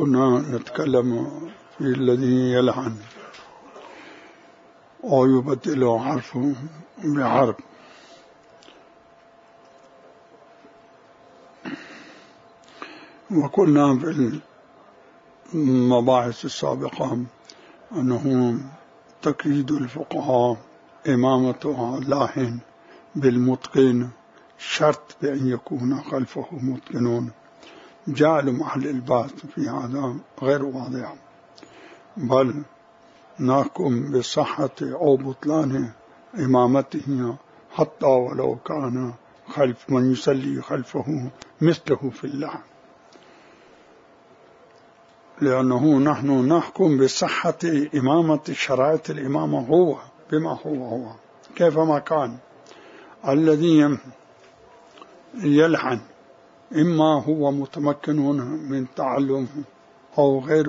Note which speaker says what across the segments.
Speaker 1: كنا نتكلم في الذي يلعن أو يبدل حرف بحرف. وقلنا في المباحث السابقة أنه تقييد الفقهاء إمامة لاحن بالمتقن شرط بأن يكون خلفه متقنون. جعل محل البحث في هذا غير واضح، بل نحكم بصحة أو بطلان إمامته حتى ولو كان خلف من يصلي خلفه مثله في اللحن، لأنه نحن نحكم بصحة إمامة شرائط الإمامة هو بما هو كيفما كان. الذي يلحن إما هو متمكنون من تعلم أو غير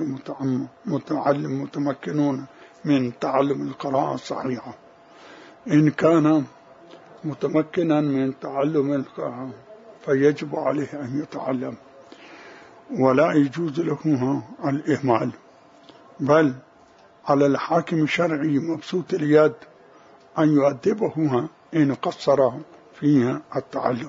Speaker 1: متمكنون من تعلم القراءة الصحيحة. إن كان متمكنا من تعلم القراءة فيجب عليه أن يتعلم، ولا يجوز له الإهمال، بل على الحاكم الشرعي مبسوط اليد أن يؤدبه إن قصر في التعلم.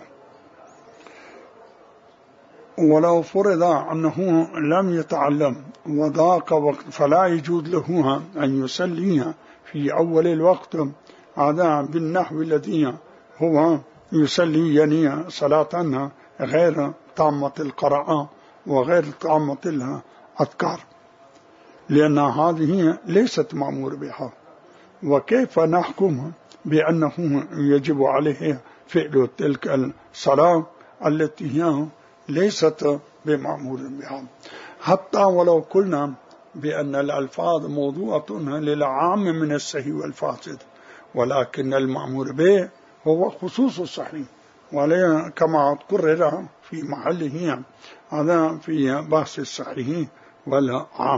Speaker 1: ولو فرض أنه لم يتعلم وضاق وقت فلا يجوز له أن يصلي في أول الوقت هذا بالنحو الذي هو يصلي يعني صلاة غير تامة القراءة وغير تامة الأذكار، لأن هذه ليست مأمور بها. وكيف نحكم بأنه يجب عليه فعل تلك الصلاة التي هي ليست بمأمور بها؟ حتى ولو قلنا بأن الألفاظ موضوعة للعام من الصحيح والفاسد، ولكن المأمور به هو خصوص الصحيح، كما قرر في محله هذا في بحث الصحيح والعام.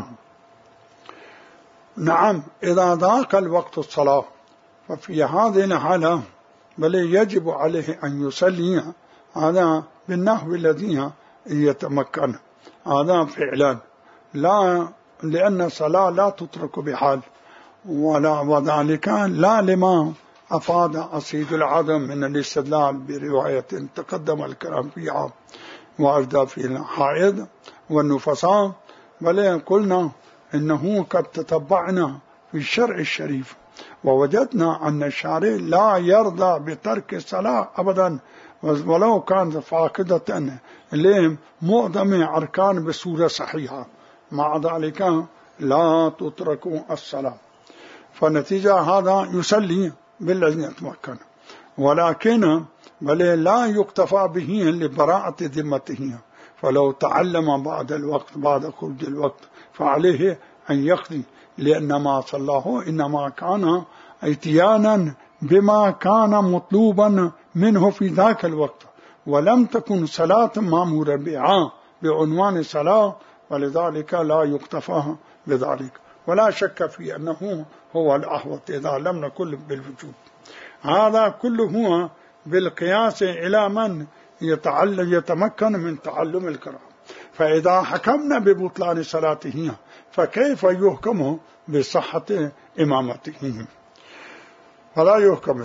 Speaker 1: نعم، إذا ضاق الوقت الصلاة ففي هذه الحالة بل يجب عليه أن يصلي هذا بالنحو الذي يتمكن هذا فعلا، لا لأن الصلاة لا تترك بحال، وذلك لا لما أفاد أصيد العدم من الاستدلال برواية تقدم الكلام فيها وأجدى في الحائض والنفساء، بل قلنا إنه قد تتبعنا في الشرع الشريف ووجدنا أن الشارع لا يرضى بترك الصلاة أبدا ولو كانت فاقدة لمعظم أركان بصورة صحيحة، مع ذلك لا تترك الصلاة. فنتيجة هذا يصلي بالذي يتمكن، ولكن بل لا يكتفى به لبراءة ذمته، فلو تعلم بعد الوقت بعد خروج الوقت فعليه أن يقضي، لأن ما صلاه إنما كان اتيانا بما كان مطلوبا منه في ذاك الوقت، ولم تكن صلاة مأمورا بها بعنوان صلاة، ولذلك لا يكتفى بذلك. ولا شك في أنه هو الأحوط إذا لم نقل بالوجوب. هذا كله بالقياس إلى من يتمكن من تعلم القراءة. فإذا حكمنا ببطلان صلاته فكيف يحكم بصحة إمامته؟ فلا يحكم.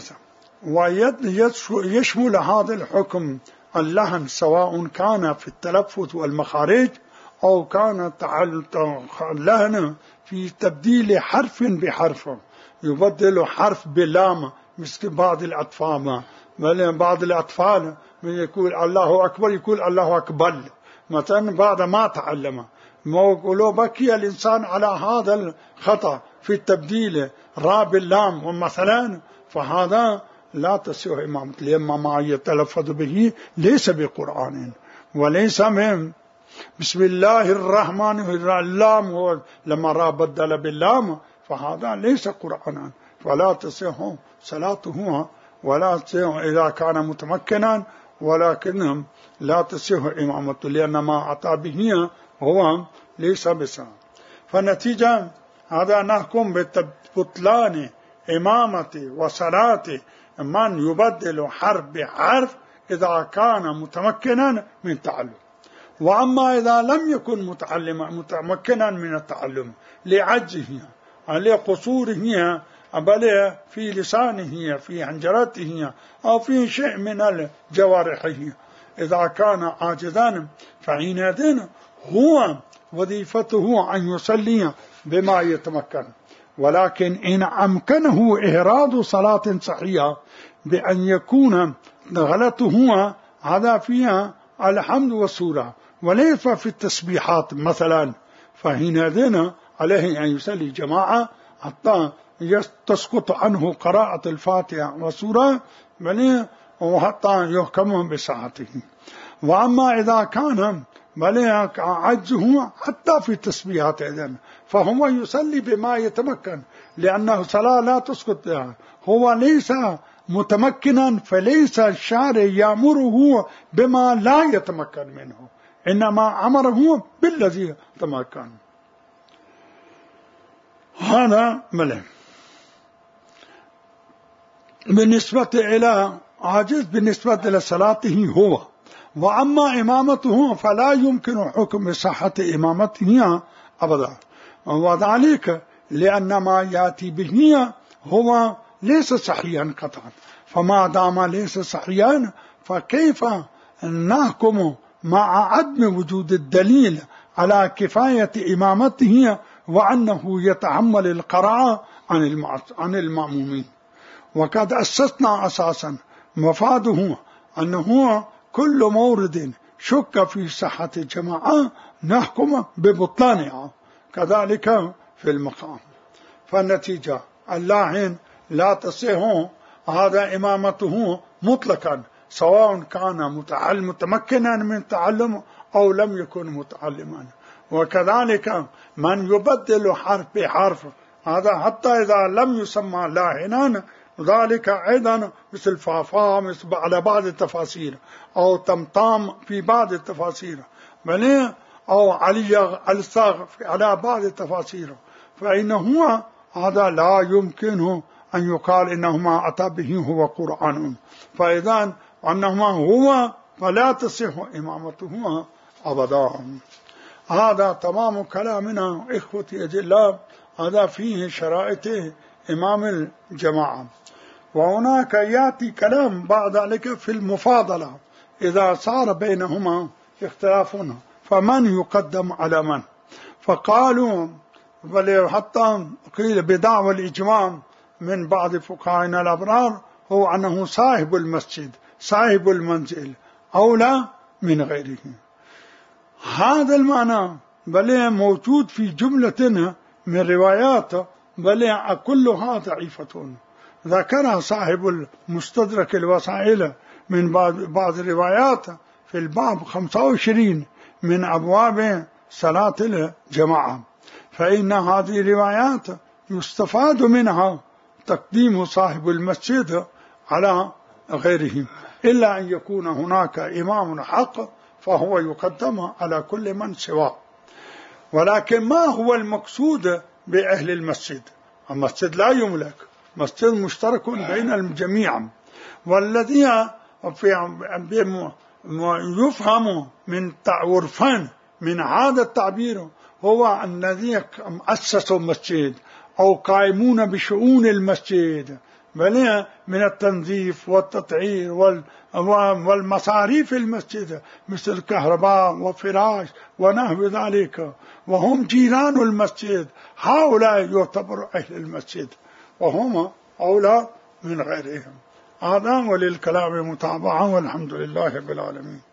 Speaker 1: ويشمل هذا الحكم اللحن سواء كان في التلفظ والمخارج أو كان اللحن في تبديل حرف بحرف، يبدل حرف بلام مثل بعض الأطفال. بعض الأطفال يقول الله أكبر يقول الله أكبر مثلا بعد ما تعلم. ولو بكي الإنسان على هذا الخطأ في التبديل را باللام ومثلا فهذا لا تصح إمامة، لأن ما يتلفظ به ليس بقرآن وليس من بسم الله الرحمن الرحيم، لما را بدل باللام فهذا ليس قرآنا، فلا تصح صلاته ولا تصح إذا كان متمكنا، ولكن لا تصح إمامته لأن ما أتى به هو ليس بصح. فالنتيجة هذا نحكم ببطلان إمامة وصلاة من يبدل حرف بحرف إذا كان متمكنا من تعلم. وأما إذا لم يكن متمكنا من التعلم لعجزه لقصوره بل في لسانه في حنجرته أو في شيء من جوارحه، إذا كان عاجزا فحينئذ هو وظيفته أن يصلي بما يتمكن. ولكن إن أمكنه إهراد صلاة صحيحة بأن يكون غلطه هذا فيها الحمد والسورة وليس في التسبيحات مثلا، فحينئذ عليه أن يصلي جماعة حتى تسقط عنه قراءة الفاتحة والسورة وحتى يحكم بصحته. وأما إذا كان عجزه حتى في التسبيحات إذن فهو يصلي بما يتمكن، لأنه صلاة لا تسقط بها، هو ليس متمكنا، فليس الشارع يأمره بما لا يتمكن منه، إنما أمره بالذي تمكن. هذا ملهم بالنسبة إلى عاجز بالنسبة إلى صلاته هو. وأما إمامته فلا يمكن حكم بصحة إمامته أبدا، وذلك لأن ما يأتي به هو ليس صحيحا قطعا، فما دام ليس صحيحا فكيف نحكم مع عدم وجود الدليل على كفاية إمامته وأنه يتحمل القراءة عن المأمومين. وقد أسسنا أساسا مفاده أنه كل مورد شك في صحة الجماعة نحكم ببطلانها، كذلك في المقام. فالنتيجة اللاعن لا تصح هذا إمامته مطلقا، سواء كان متمكنا من التعلم أو لم يكن متعلما. وكذلك من يبدل حرف بحرف هذا حتى إذا لم يسمى لاعنا، ذلك أيضا مثل فافا مثل على بعض التفاسير، أو تمتام في بعض التفاسير، أو علي الصاغ على بعض التفاسير، فإنه هذا لا يمكن أن يقال إنهما أتى به هو قرآن، فإذا أنهما هو فلا تصح إمامته أبدا. هذا تمام كلامنا إخوتي أجلاء، هذا فيه شرائط إمام الجماعة. وهناك يأتي كلام بعد ذلك في المفاضلة، إذا صار بينهما اختلاف فمن يقدم على من، فقالوا بل حتى قيل بدعوى الإجماع من بعض فقهاءنا الأبرار هو أنه صاحب المسجد صاحب المنزل أولى من غيره. هذا المعنى بل موجود في جملة من روايات بل كلها ضعيفة، ذكرها صاحب المستدرك الوسائل من بعض الروايات في الباب 25 من أبواب صلاة الجماعة، فإن هذه الروايات يستفاد منها تقديم صاحب المسجد على غيره، إلا أن يكون هناك إمام حق فهو يقدم على كل من سواه. ولكن ما هو المقصود بأهل المسجد؟ المسجد لا يملك، مسجد مشترك بين الجميع، والذي يفهم من عرفان من هذا التعبير هو الذي أسسوا المسجد أو قائمون بشؤون المسجد، بل من التنظيف والتطهير والمصاريف المسجد مثل الكهرباء وفراش ونحو ذلك، وهم جيران المسجد، هؤلاء يعتبر أهل المسجد وهم أولى من غيرهم. هذا وللكلام متابعة، والحمد لله رب العالمين.